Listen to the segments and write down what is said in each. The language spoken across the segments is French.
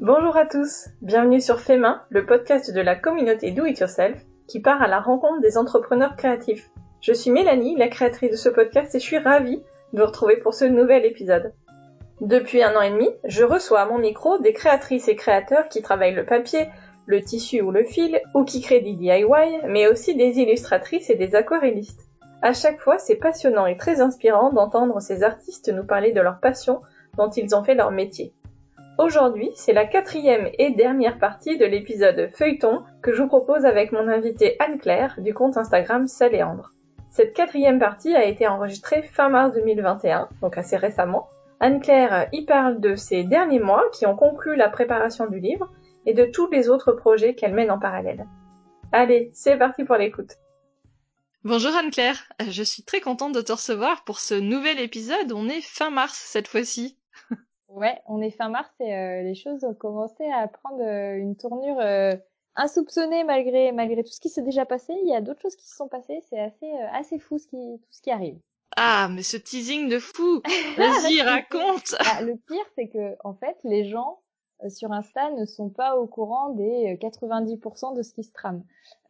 Bonjour à tous, bienvenue sur Fait Main, le podcast de la communauté Do It Yourself qui part à la rencontre des entrepreneurs créatifs. Je suis Mélanie, la créatrice de ce podcast et je suis ravie de vous retrouver pour ce nouvel épisode. Depuis 1 an et demi, je reçois à mon micro des créatrices et créateurs qui travaillent le papier, le tissu ou le fil, ou qui créent des DIY, mais aussi des illustratrices et des aquarellistes. À chaque fois, c'est passionnant et très inspirant d'entendre ces artistes nous parler de leur passion dont ils ont fait leur métier. Aujourd'hui, c'est la 4e et dernière partie de l'épisode Feuilleton que je vous propose avec mon invitée Anne-Claire du compte Instagram Saléandre. Cette 4e partie a été enregistrée fin mars 2021, donc assez récemment. Anne-Claire y parle de ces derniers mois qui ont conclu la préparation du livre et de tous les autres projets qu'elle mène en parallèle. Allez, c'est parti pour l'écoute. Bonjour Anne-Claire, je suis très contente de te recevoir pour ce nouvel épisode. On est fin mars cette fois-ci. Ouais, on est fin mars et les choses ont commencé à prendre une tournure insoupçonnée malgré tout ce qui s'est déjà passé. Il y a d'autres choses qui se sont passées. C'est assez fou tout ce qui arrive. Ah, mais ce teasing de fou. Vas-y, raconte. Le pire, c'est que en fait, les gens sur Insta ne sont pas au courant des 90% de ce qui se trame.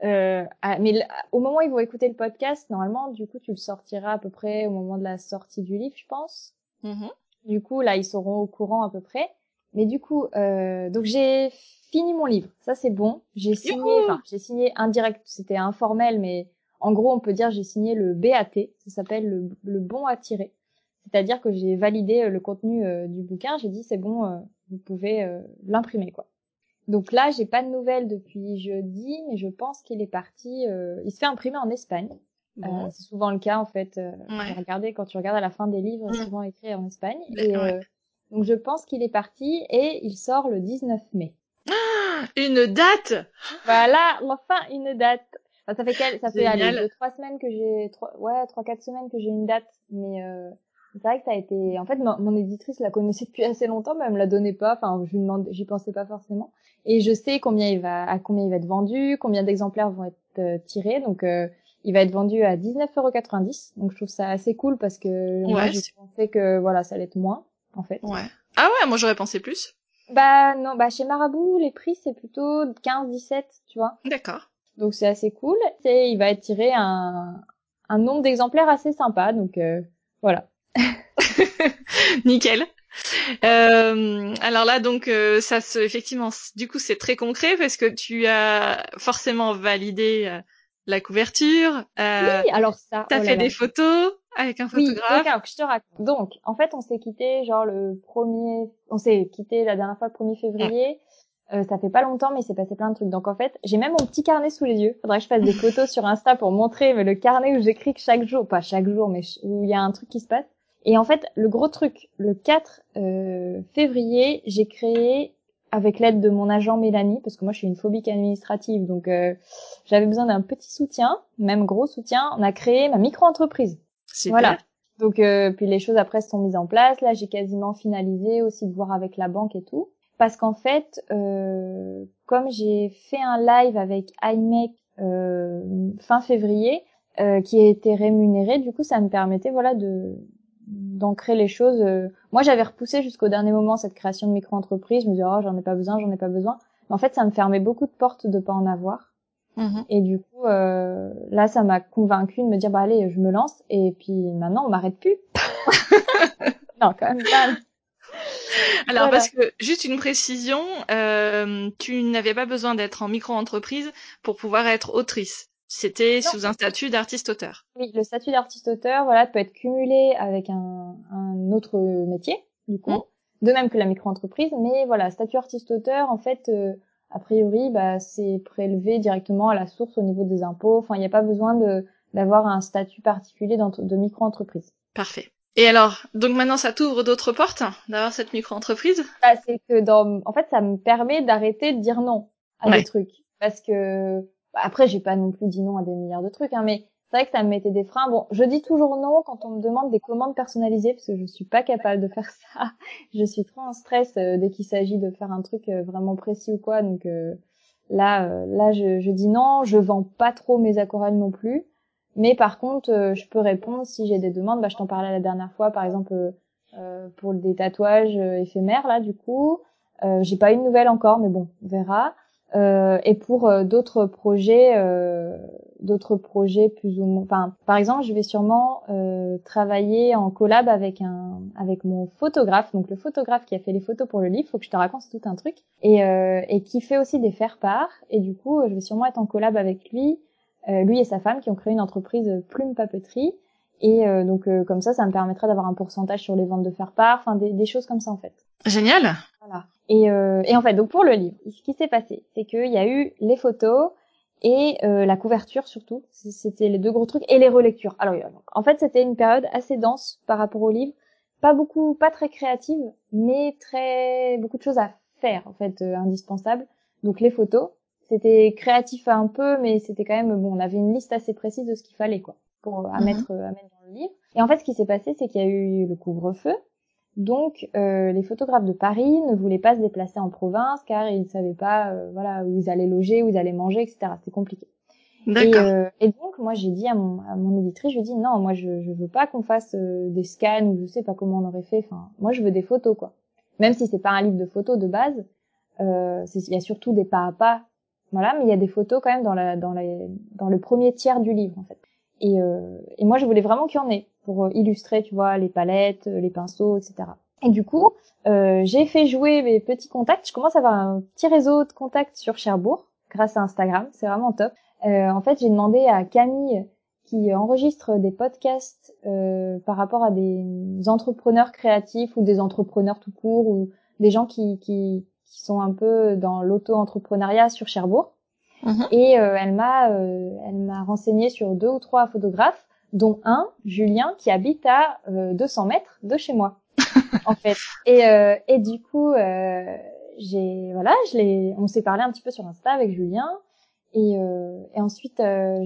Au moment où ils vont écouter le podcast, normalement, du coup, tu le sortiras à peu près au moment de la sortie du livre, je pense. Du coup, là, ils seront au courant à peu près. Mais du coup, donc j'ai fini mon livre. Ça, c'est bon. J'ai signé indirect. C'était informel, mais en gros, on peut dire j'ai signé le BAT. Ça s'appelle le bon à tirer. C'est-à-dire que j'ai validé le contenu du bouquin. J'ai dit c'est bon, vous pouvez l'imprimer, quoi. Donc là, j'ai pas de nouvelles depuis jeudi, mais je pense qu'il est parti. Il se fait imprimer en Espagne. Bon. C'est souvent le cas en fait. Ouais. Quand tu regardes à la fin des livres, c'est souvent écrit en Espagne. Ouais. Donc je pense qu'il est parti et il sort le 19 mai. Une date. Voilà, enfin une date. Enfin, ça fait allez, Génial. 2-3 semaines que j'ai 3-4 semaines que j'ai une date, mais c'est vrai que ça a été en fait mon éditrice la connaissait depuis assez longtemps mais elle me la donnait pas, enfin je lui demande, j'y pensais pas forcément. Et je sais combien il va être vendu, combien d'exemplaires vont être tirés, donc il va être vendu à 19,90 €. Donc je trouve ça assez cool parce que moi Ouais. j'ai pensé que voilà, ça allait être moins en fait. Ouais. Ah ouais, moi j'aurais pensé plus. Bah non, chez Marabout, les prix c'est plutôt 15-17, tu vois. D'accord. Donc c'est assez cool. Et il va être tiré un nombre d'exemplaires assez sympa. Donc voilà. Nickel. Alors là, donc, effectivement, du coup, c'est très concret parce que tu as forcément validé la couverture. Oui, alors ça, T'as oh là fait là. des photos avec un Oui, donc photographe. alors que je te raconte. Donc en fait, on s'est quitté on s'est quitté la dernière fois le 1er Ouais. février. Ça fait pas longtemps, mais il s'est passé plein de trucs. Donc en fait, j'ai même mon petit carnet sous les yeux. Faudrait que je fasse des photos sur Insta pour montrer, mais le carnet où j'écris que chaque jour, pas chaque jour, mais où il y a un truc qui se passe. Et en fait, le gros truc, le 4 février, j'ai créé, avec l'aide de mon agent Mélanie, parce que moi je suis une phobique administrative, donc j'avais besoin d'un petit soutien, même gros soutien. On a créé ma micro-entreprise. Super. Voilà. Donc puis les choses après se sont mises en place. Là, j'ai quasiment finalisé aussi de voir avec la banque et tout. Parce qu'en fait, comme j'ai fait un live avec iMake fin février, qui a été rémunéré, du coup, ça me permettait, voilà, d'ancrer les choses. Moi, j'avais repoussé jusqu'au dernier moment cette création de micro-entreprise. Je me disais, oh, j'en ai pas besoin. Mais en fait, ça me fermait beaucoup de portes de pas en avoir. Et du coup, là, ça m'a convaincue de me dire, bah allez, je me lance. Et puis maintenant, on m'arrête plus. Non, quand même pas. Alors, Voilà. parce que, juste une précision, tu n'avais pas besoin d'être en micro-entreprise pour pouvoir être autrice. C'était Non. sous un statut d'artiste-auteur. Oui, le statut d'artiste-auteur, voilà, peut être cumulé avec un autre métier, du coup, de même que la micro-entreprise. Mais voilà, statut artiste-auteur, en fait, a priori, c'est prélevé directement à la source au niveau des impôts. Enfin, il n'y a pas besoin d'avoir un statut particulier de micro-entreprise. Parfait. Et alors, donc maintenant, ça t'ouvre d'autres portes d'avoir cette micro-entreprise? C'est que en fait, ça me permet d'arrêter de dire non à des Ouais. trucs. Parce que, après, j'ai pas non plus dit non à des milliards de trucs, hein, mais c'est vrai que ça me mettait des freins. Bon, je dis toujours non quand on me demande des commandes personnalisées parce que je suis pas capable de faire ça. Je suis trop en stress dès qu'il s'agit de faire un truc vraiment précis ou quoi. Donc là, je dis non. Je vends pas trop mes aquarelles non plus. Mais par contre, je peux répondre si j'ai des demandes. Je t'en parlais la dernière fois, par exemple, pour des tatouages éphémères là, du coup. J'ai pas eu de nouvelles encore, mais bon, on verra. Et pour d'autres projets plus ou moins, enfin, par exemple, je vais sûrement travailler en collab avec mon photographe, donc le photographe qui a fait les photos pour le livre. Faut que je te raconte, c'est tout un truc, et qui fait aussi des faire-part. Et du coup, je vais sûrement être en collab avec lui et sa femme qui ont créé une entreprise Plume Papeterie. Et donc comme ça me permettra d'avoir un pourcentage sur les ventes de faire-part, enfin des choses comme ça en fait. Génial. Voilà. Et en fait, donc pour le livre, ce qui s'est passé, c'est qu'il y a eu les photos et la couverture surtout. C'était les deux gros trucs, et les relectures. Alors, en fait, c'était une période assez dense par rapport au livre. Pas très créative, mais beaucoup de choses à faire, en fait, indispensables. Donc les photos, c'était créatif un peu, mais c'était quand même, bon, on avait une liste assez précise de ce qu'il fallait, quoi, à mettre dans le livre. Et en fait, ce qui s'est passé, c'est qu'il y a eu le couvre-feu. Donc, les photographes de Paris ne voulaient pas se déplacer en province car ils ne savaient pas, où ils allaient loger, où ils allaient manger, etc. C'était compliqué. D'accord. Et donc, moi, j'ai dit à mon éditrice, je lui ai dit non, moi, je veux pas qu'on fasse des scans ou je sais pas comment on aurait fait. Enfin, moi, je veux des photos, quoi. Même si c'est pas un livre de photos de base, il y a surtout des pas à pas, voilà, mais il y a des photos quand même dans le premier tiers du livre, en fait. Et moi, je voulais vraiment qu'il y en ait pour illustrer, tu vois, les palettes, les pinceaux, etc. Et du coup, j'ai fait jouer mes petits contacts. Je commence à avoir un petit réseau de contacts sur Cherbourg grâce à Instagram. C'est vraiment top. En fait, j'ai demandé à Camille, qui enregistre des podcasts par rapport à des entrepreneurs créatifs ou des entrepreneurs tout court ou des gens qui sont un peu dans l'auto-entrepreneuriat sur Cherbourg. Et elle m'a renseigné sur 2 ou 3 photographes, dont un, Julien, qui habite à 200 mètres de chez moi, en fait. Et du coup, on s'est parlé un petit peu sur Insta avec Julien, et ensuite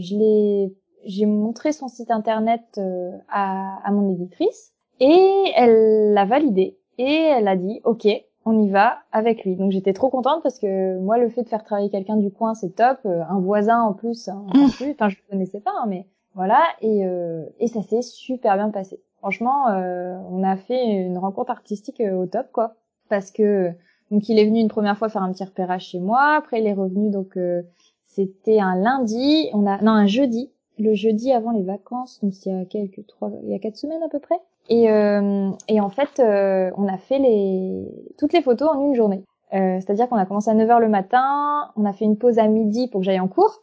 j'ai montré son site internet à mon éditrice, et elle l'a validé, et elle a dit OK, on y va avec lui. Donc j'étais trop contente parce que moi, le fait de faire travailler quelqu'un du coin, c'est top. Un voisin en plus, hein, encore plus. Enfin, je le connaissais pas, hein, mais voilà. Et ça s'est super bien passé. Franchement, on a fait une rencontre artistique au top, quoi. Parce que donc il est venu une première fois faire un petit repérage chez moi. Après, il est revenu, donc c'était un lundi. Un jeudi. Le jeudi avant les vacances, donc il y a 4 semaines à peu près. Et en fait, on a fait toutes les photos en une journée. C'est-à-dire qu'on a commencé à 9h le matin, on a fait une pause à midi pour que j'aille en cours.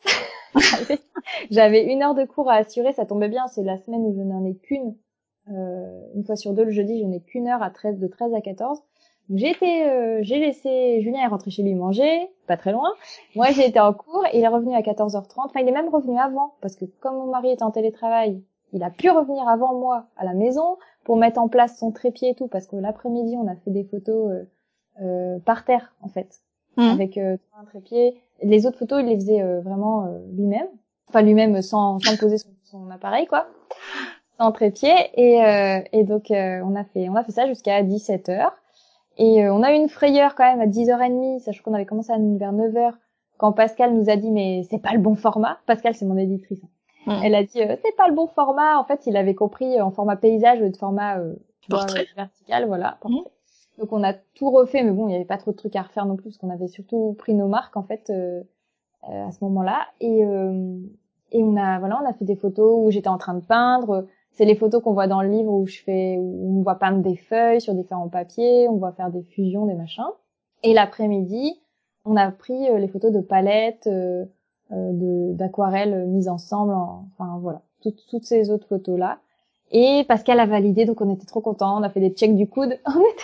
J'avais 1 heure de cours à assurer, ça tombait bien, c'est la semaine où je n'en ai qu'une. Une fois sur deux, le jeudi, je n'ai qu'une heure de 13 à 14. Donc j'ai laissé Julien est rentré chez lui manger, pas très loin. Moi, j'ai été en cours et il est revenu à 14h30. Enfin, il est même revenu avant, parce que comme mon mari était en télétravail, il a pu revenir avant moi à la maison pour mettre en place son trépied et tout, parce que l'après-midi, on a fait des photos par terre, en fait, avec un trépied. Les autres photos, il les faisait vraiment lui-même. Enfin, lui-même sans poser son appareil, quoi. Sans trépied. Et donc, on a fait ça jusqu'à 17h. Et on a eu une frayeur quand même à 10h30, sachant qu'on avait commencé vers 9h, quand Pascal nous a dit mais c'est pas le bon format. Pascal, c'est mon éditrice. Elle a dit c'est pas le bon format. En fait, il avait compris en format paysage ou de format vertical, voilà. Donc on a tout refait, mais bon, il y avait pas trop de trucs à refaire non plus, parce qu'on avait surtout pris nos marques en fait à ce moment-là. Et on a fait des photos où j'étais en train de peindre. C'est les photos qu'on voit dans le livre où on me voit peindre des feuilles sur différents papiers, on me voit faire des fusions, des machins. Et l'après-midi, on a pris les photos de palettes, d'aquarelles mises ensemble, enfin voilà, toutes ces autres photos-là. Et Pascal a validé, donc on était trop contents, on a fait des checks du coude,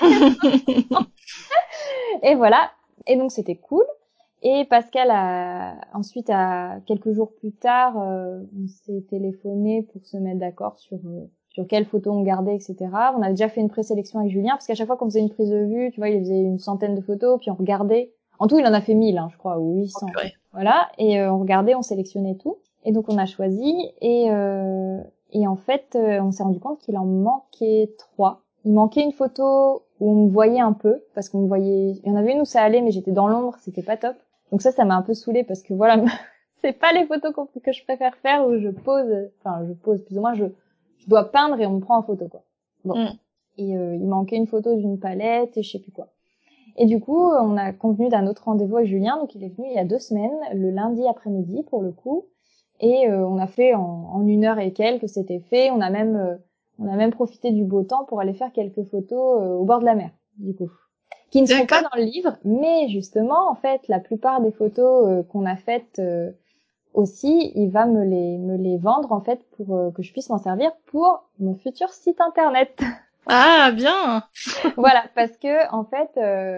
et voilà. Et donc c'était cool. Et Pascal ensuite, quelques jours plus tard, on s'est téléphoné pour se mettre d'accord sur quelles photos on gardait, etc. On avait déjà fait une présélection avec Julien, parce qu'à chaque fois qu'on faisait une prise de vue, tu vois, il faisait une centaine de photos, puis on regardait. En tout, il en a fait 1000, je crois, ou 800. Okay. Voilà. Et on regardait, on sélectionnait tout. Et donc on a choisi. Et en fait, on s'est rendu compte qu'il en manquait 3. Il manquait une photo où on me voyait un peu, parce qu'on me voyait. Il y en avait une où ça allait, mais j'étais dans l'ombre, c'était pas top. Donc ça m'a un peu saoulée, parce que voilà, c'est pas les photos que je préfère faire, où je pose plus ou moins, je dois peindre et on me prend en photo, quoi. Bon. Et il manquait une photo d'une palette et je sais plus quoi. Et du coup, on a convenu d'un autre rendez-vous avec Julien, donc il est venu il y a 2 semaines, le lundi après-midi pour le coup, et on a fait en 1 heure et quelques, c'était fait. On a même profité du beau temps pour aller faire quelques photos au bord de la mer, du coup, qui ne seront pas dans le livre, mais justement, en fait, la plupart des photos qu'on a faites aussi, il va me les vendre en fait pour que je puisse m'en servir pour mon futur site internet. Ah, bien. Voilà, parce que en fait,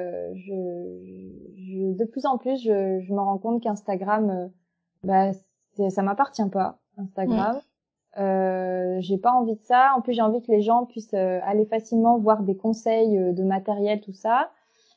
de plus en plus, je me rends compte qu'Instagram, ça m'appartient pas, Instagram. J'ai pas envie de ça. En plus, j'ai envie que les gens puissent aller facilement voir des conseils de matériel, tout ça.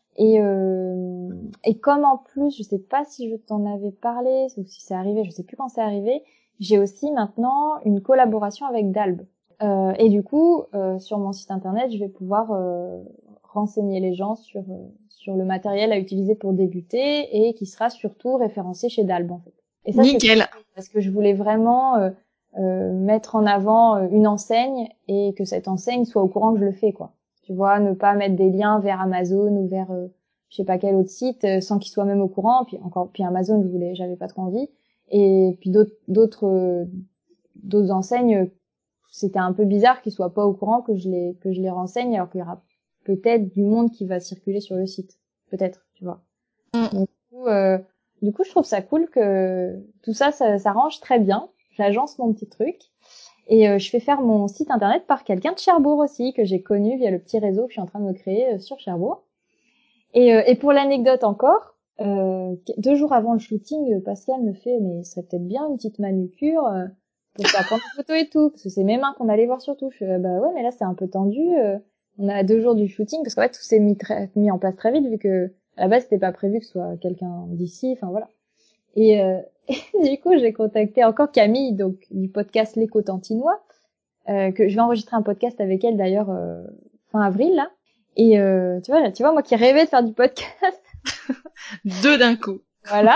Et comme en plus, je sais pas si je t'en avais parlé ou si c'est arrivé, je sais plus quand c'est arrivé, j'ai aussi maintenant une collaboration avec Dalb. Et du coup, sur mon site internet, je vais pouvoir renseigner les gens sur le matériel à utiliser pour débuter et qui sera surtout référencé chez Dalb en fait. Et ça, nickel. c'est cool, parce que je voulais vraiment mettre en avant une enseigne et que cette enseigne soit au courant que je le fais, quoi. Tu vois, ne pas mettre des liens vers Amazon ou vers je sais pas quel autre site sans qu'ils soient même au courant. Puis Amazon, j'avais pas trop envie. Et puis d'autres enseignes, c'était un peu bizarre qu'ils soient pas au courant que je les renseigne, alors qu'il y aura peut-être du monde qui va circuler sur le site, peut-être, tu vois. Donc, du coup, je trouve ça cool que tout ça range très bien. J'agence mon petit truc. Et je fais faire mon site internet par quelqu'un de Cherbourg aussi, que j'ai connu via le petit réseau que je suis en train de me créer sur Cherbourg. Et pour l'anecdote encore, 2 jours avant le shooting, Pascal me fait, mais ce serait peut-être bien une petite manucure pour faire prendre des photos et tout, parce que c'est mes mains qu'on allait voir surtout. Je fais, bah ouais, mais là c'est un peu tendu. On a 2 jours du shooting, parce qu'en fait tout s'est mis en place très vite, vu que à la base c'était pas prévu que ce soit quelqu'un d'ici. Enfin voilà. Et du coup, j'ai contacté encore Camille, donc du podcast L'Écho Tantinois, que je vais enregistrer un podcast avec elle d'ailleurs fin avril là. Et tu vois, moi qui rêvais de faire du podcast. 2 d'un coup. Voilà.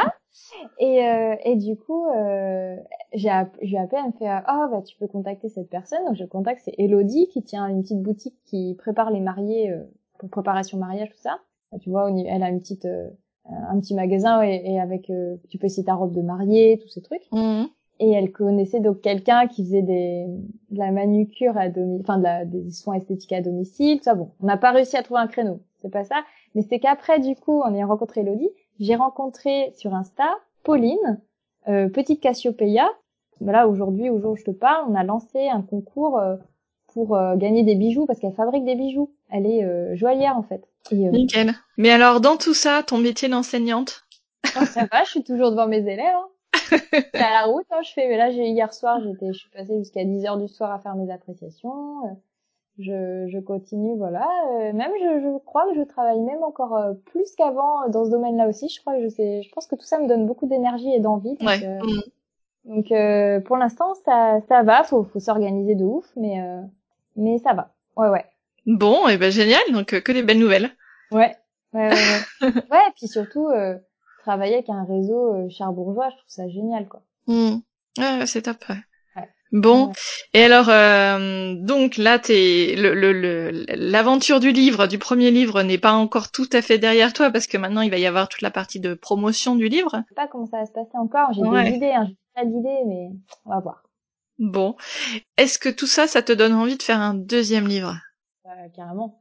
Et du coup, j'ai appelé, elle me fait bah tu peux contacter cette personne. Donc je contacte, c'est Elodie qui tient une petite boutique qui prépare les mariés pour préparation mariage tout ça. Tu vois, elle a un petit magasin et avec tu peux essayer ta robe de mariée, tous ces trucs. Et elle connaissait donc quelqu'un qui faisait de la manucure à domicile, enfin des soins esthétiques à domicile, tout ça. Bon, on n'a pas réussi à trouver un créneau, c'est pas ça. Mais c'est qu'après, du coup, en ayant rencontré Elodie, j'ai rencontré sur Insta Pauline, petite Cassiopeia. Là, aujourd'hui, au jour où je te parle, on a lancé un concours pour gagner des bijoux parce qu'elle fabrique des bijoux. Elle est joaillière en fait. Nickel. Mais alors, dans tout ça, ton métier d'enseignante? Oh, ça va, je suis toujours devant mes élèves. Hein. C'est à la route, hein, je fais. Mais là, hier soir, je suis passée jusqu'à 10h du soir à faire mes appréciations. Je continue, voilà. Même, je crois que je travaille même encore plus qu'avant dans ce domaine-là aussi. Je crois que je pense que tout ça me donne beaucoup d'énergie et d'envie. Donc, Ouais. donc pour l'instant, ça va. Faut s'organiser de ouf, mais ça va. Ouais. Bon, et ben génial. Donc que des belles nouvelles. Ouais. Ouais, et puis surtout travailler avec un réseau cherbourgeois, je trouve ça génial, quoi. Ouais, c'est top. Ouais. Ouais. Bon, Ouais. et alors donc là t'es l'aventure du livre, du premier livre n'est pas encore tout à fait derrière toi parce que maintenant il va y avoir toute la partie de promotion du livre. Je sais pas comment ça va se passer encore, j'ai Ouais. des idées, hein, j'ai pas d'idées, mais on va voir. Bon, est-ce que tout ça, ça te donne envie de faire un deuxième livre? Carrément.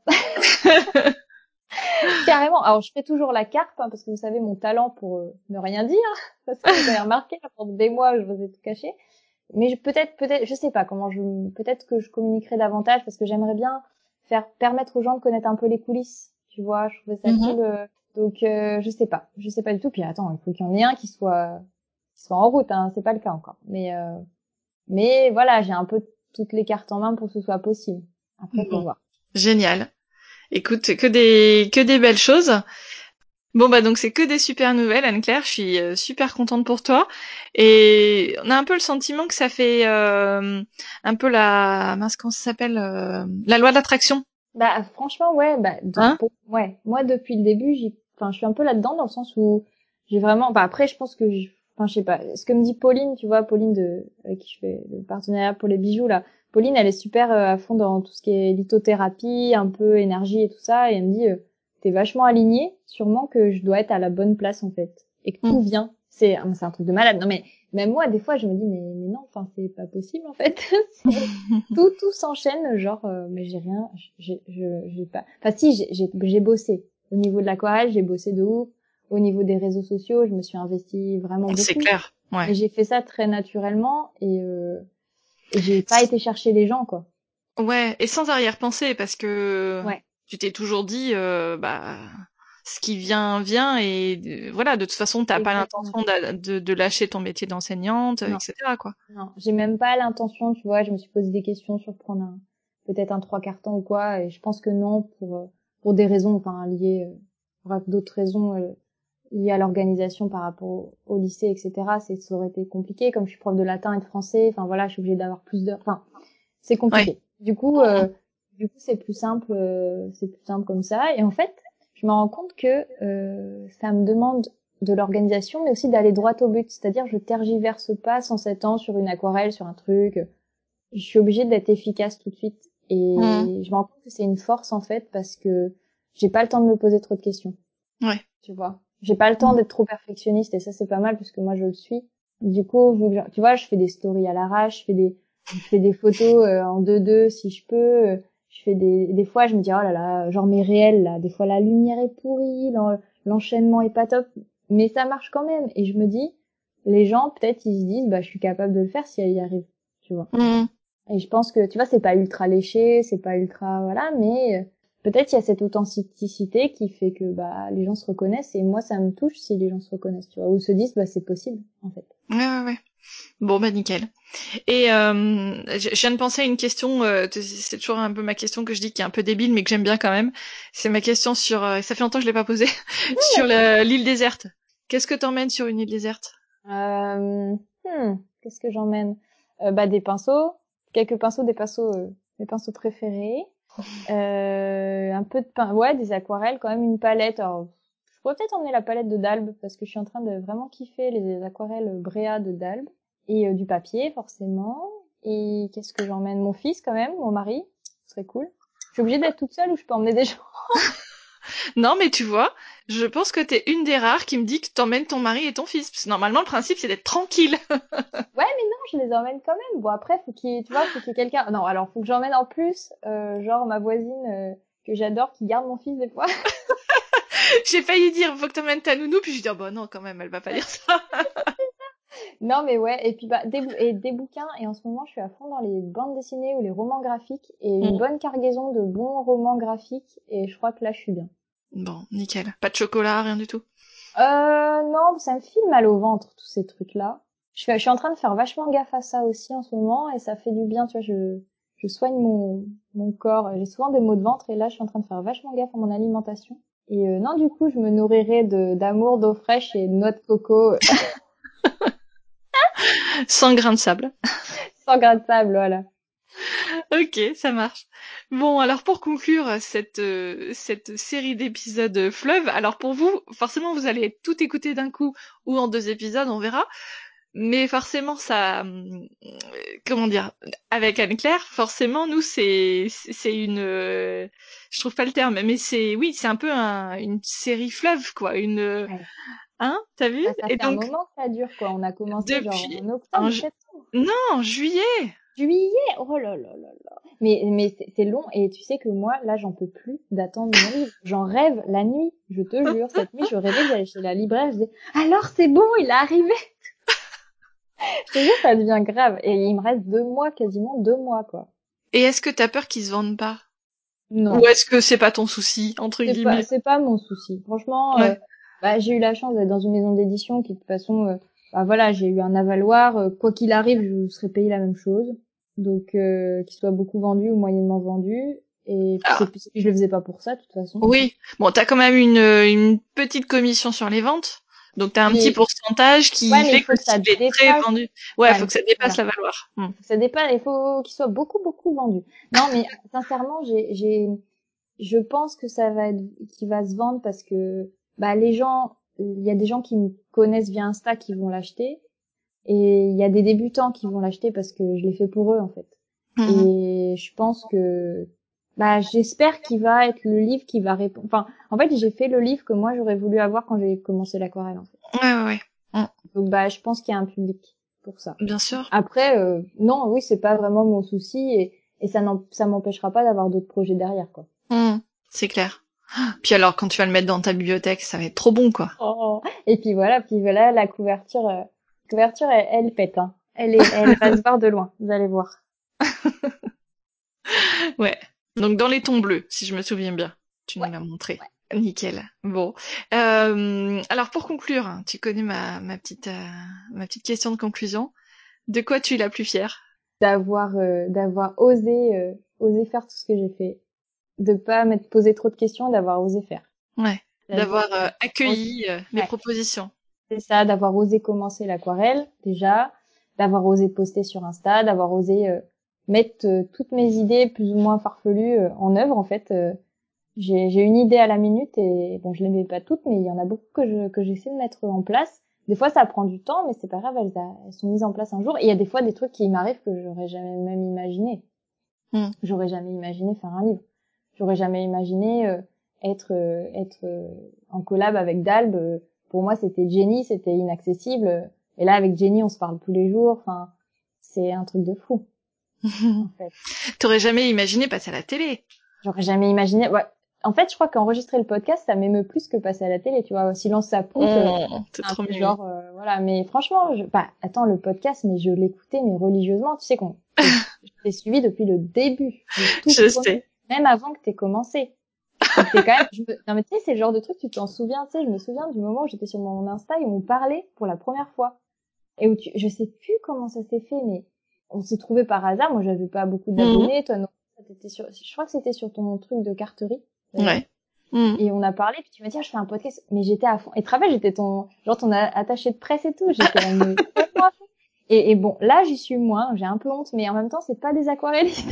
Carrément. Alors je fais toujours la carpe, hein, parce que vous savez mon talent pour ne rien dire, parce que vous avez remarqué, pendant des mois je vous ai tout caché. Mais peut-être, je sais pas comment peut-être que je communiquerai davantage parce que j'aimerais bien permettre aux gens de connaître un peu les coulisses. Tu vois, je trouvais ça cool. Donc, je sais pas du tout. Puis attends, il faut qu'il y en ait un qui soit en route. Hein, c'est pas le cas encore. Mais voilà, j'ai un peu toutes les cartes en main pour que ce soit possible. Après, faut voir. Génial. Écoute, que des belles choses. Bon bah donc c'est que des super nouvelles, Anne-Claire, je suis super contente pour toi. Et on a un peu le sentiment que ça fait un peu comment ça s'appelle la loi de l'attraction. Bah franchement ouais, Hein? ouais, moi depuis le début, je suis un peu là-dedans dans le sens où j'ai vraiment après je pense que je sais pas, ce que me dit Pauline, tu vois, Pauline avec qui je fais le partenariat pour les bijoux là. Pauline, elle est super à fond dans tout ce qui est lithothérapie, un peu énergie et tout ça et elle me dit t'es vachement aligné, sûrement que je dois être à la bonne place en fait, et que tout vient. C'est un truc de malade. Non mais même moi, des fois, je me dis mais non, enfin c'est pas possible en fait. Tout s'enchaîne, genre mais j'ai rien, j'ai pas. Enfin si, j'ai bossé au niveau de l'aquarelle, j'ai bossé de ouf. Au niveau des réseaux sociaux, je me suis investie vraiment beaucoup. C'est clair. Ouais. Mais j'ai fait ça très naturellement et j'ai pas été chercher les gens quoi. Ouais, et sans arrière-pensée parce que Ouais. tu t'es toujours dit ce qui vient vient et voilà, de toute façon t'as pas Exactement. l'intention de lâcher ton métier d'enseignante, Non. etc. quoi. Non, j'ai même pas l'intention, tu vois, je me suis posé des questions sur prendre peut-être un 3/4 temps ou quoi, et je pense que non, pour des raisons, enfin, liées, bref, d'autres raisons, liées à l'organisation par rapport au lycée, etc. Ça aurait été compliqué, comme je suis prof de latin et de français, enfin voilà, je suis obligée d'avoir plus d'heures, enfin, c'est compliqué. Ouais. Du coup, c'est plus simple comme ça, et en fait, je me rends compte que, ça me demande de l'organisation, mais aussi d'aller droit au but. C'est-à-dire, je tergiverse pas 107 ans sur une aquarelle, sur un truc. Je suis obligée d'être efficace tout de suite. Et je me rends compte que c'est une force, en fait, parce que j'ai pas le temps de me poser trop de questions. Ouais. Tu vois. J'ai pas le temps d'être trop perfectionniste, et ça, c'est pas mal, parce que moi, je le suis. Du coup, tu vois, je fais des stories à l'arrache, je fais des photos en 2:2 si je peux. Je fais des fois, je me dis, oh là là, genre mes réels, là, des fois la lumière est pourrie, l'enchaînement est pas top, mais ça marche quand même. Et je me dis, les gens, peut-être, ils se disent, bah, je suis capable de le faire si elle y arrive, tu vois. Et je pense que, tu vois, c'est pas ultra léché, c'est pas ultra, voilà, mais peut-être il y a cette authenticité qui fait que, bah, les gens se reconnaissent, et moi, ça me touche si les gens se reconnaissent, tu vois, ou se disent, bah, c'est possible, en fait. Ouais. Bon bah nickel. Et je viens de penser à une question, c'est toujours un peu ma question que je dis qui est un peu débile mais que j'aime bien quand même. C'est ma question sur, ça fait longtemps que je l'ai pas posée, sur l'île déserte. Qu'est-ce que t'emmènes sur une île déserte? Qu'est-ce que j'emmène? Bah, des pinceaux, quelques pinceaux, mes pinceaux préférés. Un peu de ouais, des aquarelles, quand même, une palette. Alors, je pourrais peut-être emmener la palette de Dalbe parce que je suis en train de vraiment kiffer les aquarelles Bréa de Dalbe, et du papier forcément. Et qu'est-ce que j'emmène? Mon fils quand même, mon mari, ce serait cool. Je suis obligée d'être toute seule ou je peux emmener des gens? Non mais tu vois, je pense que t'es une des rares qui me dit que t'emmènes ton mari et ton fils. Parce que normalement le principe c'est d'être tranquille. Ouais, mais non, je les emmène quand même. Bon, après, faut qu'il y ait quelqu'un. Non, alors, faut que j'emmène en plus, genre ma voisine que j'adore, qui garde mon fils des fois. J'ai failli dire faut que t'emmènes ta nounou puis je dis oh bah non quand même elle va pas dire ça. Non, mais ouais. Et puis bah des bouquins. Et en ce moment, je suis à fond dans les bandes dessinées ou les romans graphiques, et une bonne cargaison de bons romans graphiques. Et je crois que là, je suis bien. Bon, nickel. Pas de chocolat, rien du tout. Non, ça me file mal au ventre, tous ces trucs-là. Je suis en train de faire vachement gaffe à ça aussi en ce moment, et ça fait du bien, tu vois, je soigne mon corps. J'ai souvent des maux de ventre, et là, je suis en train de faire vachement gaffe à mon alimentation. Et non, du coup, je me nourrirai d'amour, d'eau fraîche et de noix de coco, 100 grains de sable. 100 grammes de sable, voilà. Ok, ça marche. Bon, alors pour conclure cette série d'épisodes fleuve, alors pour vous, forcément vous allez tout écouter d'un coup ou en 2 épisodes, on verra. Mais forcément ça, comment dire, avec Anne-Claire, forcément nous c'est une, je trouve pas le terme, mais c'est un peu une série fleuve quoi, Ouais. hein, t'as vu? Bah, ça Et fait un donc moment que ça dure, quoi. On a commencé genre depuis en en octobre, septembre. non, juillet. Juillet, oh là là là là. Mais c'est long, et tu sais que moi là j'en peux plus d'attendre mon livre. J'en rêve la nuit, je te jure. Cette nuit je rêvais que j'allais chez la libraire, je disais alors c'est bon, il est arrivé. Je te jure, ça devient grave. Et il me reste 2 mois, quasiment 2 mois quoi. Et est-ce que t'as peur qu'ils se vendent pas? Ou Non, est-ce que c'est pas ton souci, entre guillemets? c'est pas mon souci. Franchement, Ouais. bah j'ai eu la chance d'être dans une maison d'édition qui de toute façon, bah voilà, j'ai eu un avaloir. Quoi qu'il arrive, je serais payé la même chose. Donc qu'il soit beaucoup vendu ou moyennement vendu. Et puis Ah, je le faisais pas pour ça de toute façon. oui. Bon, t'as quand même une petite commission sur les ventes. Donc t'as un petit Mais pourcentage ouais, qui mais il fait que faut que ça s'il est très dépasse. vendu, ouais, Ouais, faut que ça dépasse voilà. la valoir. Faut que ça dépasse. Il faut qu'il soit beaucoup beaucoup vendu. Non, mais sincèrement, je pense que ça va être, qu'il va se vendre parce que bah les gens, il y a des gens qui me connaissent via Insta qui vont l'acheter, et il y a des débutants qui vont l'acheter parce que je l'ai fait pour eux en fait. Mhm. Et je pense que Bah, j'espère qu'il va être le livre qui va répondre. Enfin, en fait, j'ai fait le livre que moi j'aurais voulu avoir quand j'ai commencé l'aquarelle, en fait. Ouais. Donc, bah, je pense qu'il y a un public pour ça. Bien sûr. Après, non, oui, c'est pas vraiment mon souci et ça m'empêchera pas d'avoir d'autres projets derrière, quoi. C'est clair. Puis alors, quand tu vas le mettre dans ta bibliothèque, ça va être trop bon, quoi. Oh. Et puis voilà, la couverture, elle pète, hein. Elle va se voir de loin. Vous allez voir. Ouais. Donc dans les tons bleus, si je me souviens bien. Tu nous l'as montré. Ouais. Nickel. Bon. Alors pour conclure, hein, tu connais ma petite question de conclusion. De quoi tu es la plus fière? D'avoir osé faire tout ce que j'ai fait, de pas m'être posé trop de questions, d'avoir osé faire. Ouais. D'avoir accueilli les Ouais. propositions. C'est ça, d'avoir osé commencer l'aquarelle déjà, d'avoir osé poster sur Insta, d'avoir osé mettre toutes mes idées plus ou moins farfelues en œuvre en fait. J'ai une idée à la minute et bon, je les mets pas toutes, mais il y en a beaucoup que j'essaie de mettre en place. Des fois, ça prend du temps, mais c'est pas grave, elles sont mises en place un jour. Et il y a des fois des trucs qui m'arrivent que j'aurais jamais même imaginé. J'aurais jamais imaginé faire un livre. J'aurais jamais imaginé être en collab avec Dalb. Pour moi, c'était Jenny, c'était inaccessible. Et là, avec Jenny, on se parle tous les jours. Enfin, c'est un truc de fou, en fait. T'aurais jamais imaginé passer à la télé? J'aurais jamais imaginé. Ouais. En fait, je crois qu'enregistrer le podcast, ça m'émeut plus que passer à la télé, tu vois. Silence ça pousse. C'est trop mignon. Genre, voilà. Mais franchement, bah, attends, le podcast, mais je l'écoutais, mais religieusement. Tu sais je t'ai suivi depuis le début. Je sais. Même avant que t'aies commencé. Donc t'es quand même, non mais tu sais, c'est le genre de truc, tu t'en souviens, tu sais, je me souviens du moment où j'étais sur mon Insta et on parlait pour la première fois. Et où je sais plus comment ça s'est fait, mais on s'est trouvé par hasard. Moi, j'avais pas beaucoup d'abonnés, toi non. Je crois que c'était sur ton truc de carterie. Ouais. Et on a parlé, puis tu m'as dit, ah, je fais un podcast, mais j'étais à fond. Et tu te rappelles, j'étais ton attaché de presse et tout, j'étais tellement à fond. Et bon, là, j'y suis moins, j'ai un peu honte, mais en même temps, c'est pas des aquarellistes.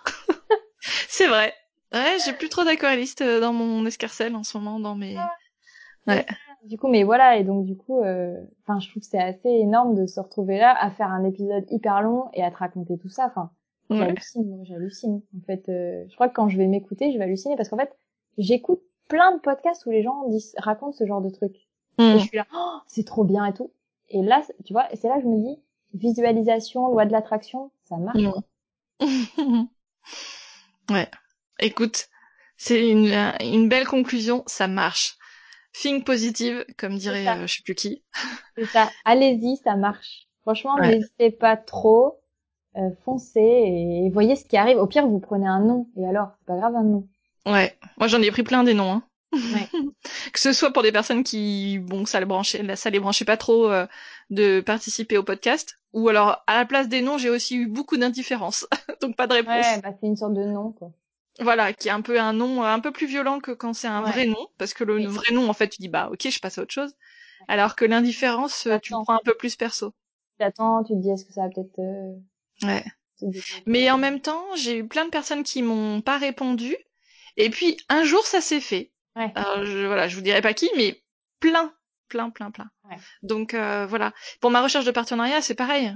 C'est vrai. Ouais, j'ai plus trop d'aquarellistes dans mon escarcelle en ce moment, dans mes... Ouais. Du coup, mais voilà, et donc du coup, enfin, je trouve que c'est assez énorme de se retrouver là, à faire un épisode hyper long et à te raconter tout ça. Enfin, j'hallucine. En fait, je crois que quand je vais m'écouter, je vais halluciner parce qu'en fait, j'écoute plein de podcasts où les gens racontent ce genre de trucs. Et je suis là, oh, c'est trop bien et tout. Et là, tu vois, et c'est là que je me dis, visualisation, loi de l'attraction, ça marche. Ouais. Écoute, c'est une belle conclusion, ça marche. Think positive, comme dirait je sais plus qui. C'est ça. Allez-y, ça marche. Franchement, n'hésitez pas trop. Foncez et voyez ce qui arrive. Au pire, vous prenez un nom. Et alors, c'est pas grave un nom. Ouais. Moi, j'en ai pris plein des noms, hein. Ouais. Que ce soit pour des personnes qui, bon, ça les branchait pas trop de participer au podcast, ou alors à la place des noms, j'ai aussi eu beaucoup d'indifférence, donc pas de réponse. Ouais, bah c'est une sorte de nom, quoi. Voilà, qui est un peu un nom un peu plus violent que quand c'est un vrai nom, parce que le vrai nom, en fait, tu dis bah ok, je passe à autre chose, alors que l'indifférence, tu le prends un peu plus perso. T'attends, tu te dis est-ce que ça va peut-être. Ouais. Mais en même temps, j'ai eu plein de personnes qui m'ont pas répondu. Et puis un jour, ça s'est fait. Ouais. Alors je vous dirai pas qui, mais plein. Ouais. Donc voilà. Pour ma recherche de partenariat, c'est pareil.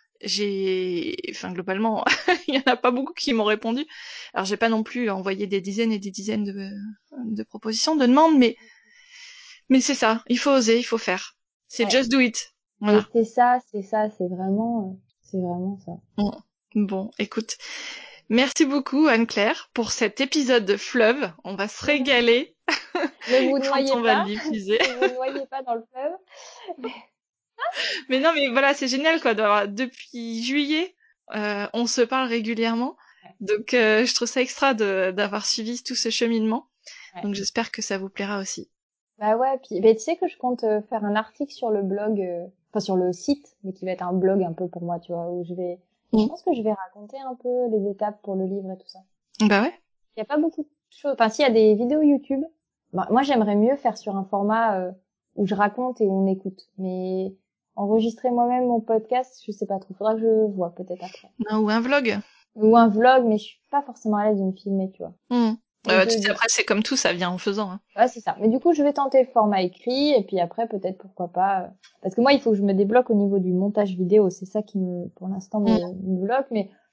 Enfin globalement, il y en a pas beaucoup qui m'ont répondu. Alors j'ai pas non plus envoyé des dizaines et des dizaines de propositions, de demandes, mais c'est ça. Il faut oser, il faut faire. C'est just do it. Voilà. Et c'est vraiment ça. Bon, écoute. Merci beaucoup Anne-Claire pour cet épisode de Fleuve. On va se régaler Ne vous quand noyez on va pas. le diffuser. Ne vous noyez pas dans le fleuve. Mais non, mais voilà, c'est génial quoi. Depuis juillet, on se parle régulièrement. Donc je trouve ça extra d'avoir suivi tout ce cheminement. Ouais. Donc j'espère que ça vous plaira aussi. Bah ouais, puis tu sais que je compte faire un article sur le blog, enfin sur le site, mais qui va être un blog un peu pour moi, tu vois, où je pense que je vais raconter un peu les étapes pour le livre et tout ça. Bah ouais. Il y a pas beaucoup de choses, enfin s'il y a des vidéos YouTube, bah, moi j'aimerais mieux faire sur un format où je raconte et où on écoute, mais enregistrer moi-même mon podcast, je sais pas trop, faudra que je vois peut-être après. Non, ou un vlog. Ou un vlog, mais je suis pas forcément à l'aise de me filmer, tu vois. Tu sais, après c'est comme tout, ça vient en faisant. Hein. Ouais, c'est ça. Mais du coup, je vais tenter le format écrit et puis après, peut-être, pourquoi pas. Parce que moi, il faut que je me débloque au niveau du montage vidéo. C'est ça qui pour l'instant, me bloque. Mais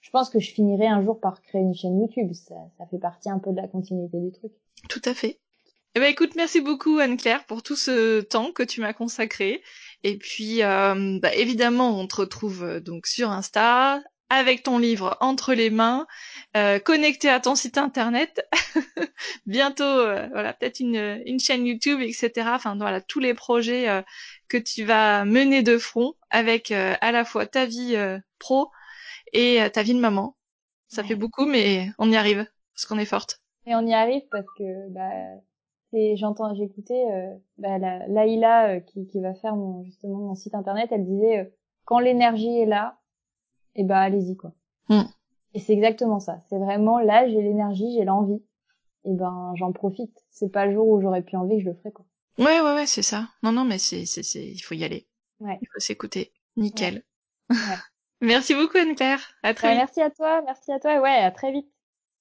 je pense que je finirai un jour par créer une chaîne YouTube. Ça fait partie un peu de la continuité du truc. Tout à fait. Eh ben écoute, merci beaucoup Anne-Claire pour tout ce temps que tu m'as consacré. Et puis évidemment, on te retrouve donc sur Insta avec ton livre entre les mains, connecté à ton site internet. Bientôt, voilà, peut-être une chaîne YouTube, etc. Enfin voilà, tous les projets que tu vas mener de front avec à la fois ta vie pro et ta vie de maman. Ça fait beaucoup, mais on y arrive parce qu'on est forte. Et on y arrive parce que j'ai écouté Laïla qui va faire justement mon site internet. Elle disait quand l'énergie est là, et allez-y quoi. Et c'est exactement ça. C'est vraiment là, j'ai l'énergie, j'ai l'envie. Et j'en profite. C'est pas le jour où j'aurais plus envie que je le ferais quoi. Ouais, c'est ça. Non, mais c'est, il faut y aller. Ouais. Il faut s'écouter. Nickel. Ouais. Merci beaucoup Anne-Claire. À très vite. Merci à toi. Et ouais, à très vite.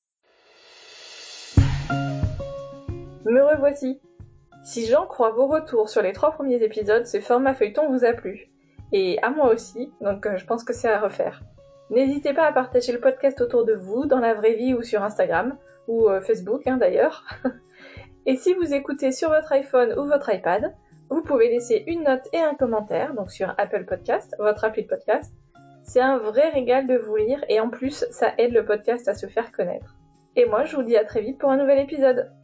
Me revoici. Si j'en crois vos retours sur les 3 premiers épisodes, ce format feuilleton vous a plu. Et à moi aussi, donc je pense que c'est à refaire. N'hésitez pas à partager le podcast autour de vous, dans la vraie vie ou sur Instagram, ou Facebook d'ailleurs. Et si vous écoutez sur votre iPhone ou votre iPad, vous pouvez laisser une note et un commentaire, donc sur Apple Podcast, votre appli de podcast. C'est un vrai régal de vous lire et en plus, ça aide le podcast à se faire connaître. Et moi, je vous dis à très vite pour un nouvel épisode.